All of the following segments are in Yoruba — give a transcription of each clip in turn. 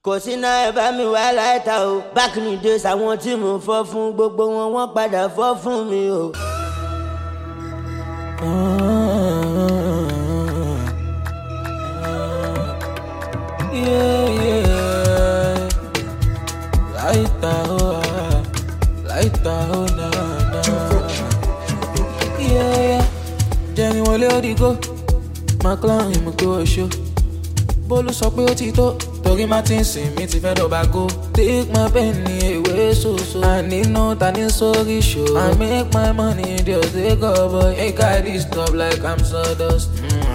kò sí náà ẹ bá mi wá láìta o back in the days àwọn tí mo fọ́ fún gbogbo wọn wọ́n padà fọ́ fún mi o. Laita na na. Jenny wọlé ó di go, McLaren mo gbé wọ ṣó. Bólú sọ pé ó ti tó, torí Martins mi ti fẹ́ dọ̀bà go. Take my penny away so. I need no turning sorry show. I make my money just take over. Ain't got this stuff like I'm sawdust.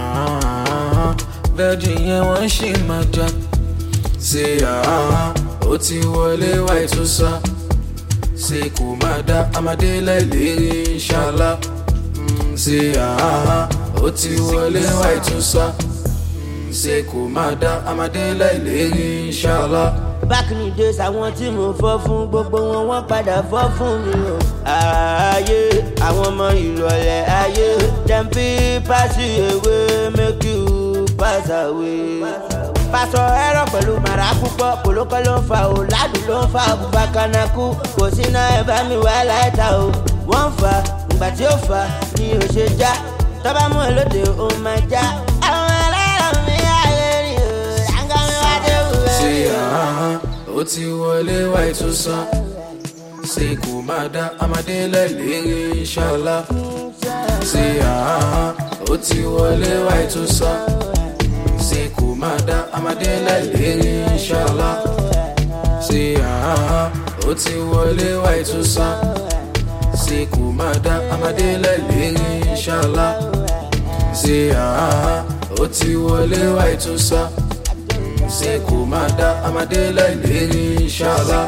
Virgin yẹn wọ́n ṣì máa jà. Say ó ti wọlé white tó sá. Say kò máa dá amadé láìlérí inshallah. Say ó ti wọlé white tó sá. Say kò máa dá amadé láìlérí inshallah. Back in the days àwọn tí mo fọ́ fún gbogbo wọn wọ́n padà fọ́ fún mi o. Ayé àwọn ọmọ ìrọ̀lẹ́ ayé dem fit pass you away make you pass away. Pásọ ẹ̀rọ pẹ̀lú màrà púpọ̀ kòlókọ́ ló ń fa o ládùn ló ń fa bùbákanákú kò sí náà ẹ bá mi wá láìta o. Wọ́n ń fa ìgbà tí ó fa ni ò ṣe já tọ́ba mú ẹ lóde ó máa já. Àwọn ẹlẹ́rọ mi ayé ni o ṣàǹgá mi wá dé wúwo. Ṣé ó ti wọlé white tó sá. Ṣé kò máa dá amadé láìlérí inshallah. Ṣé ó ti wọlé white tó sá. Ṣé kò máa dá amadé láìlérí inshallah. Ṣé ó ti wọlé white tó sá. Ṣé kò máa dá amadé láìlérí inshallah. Ṣé ó ti wọlé white tó sá. Ṣé kò máa dá amadé láìlérí inshallah.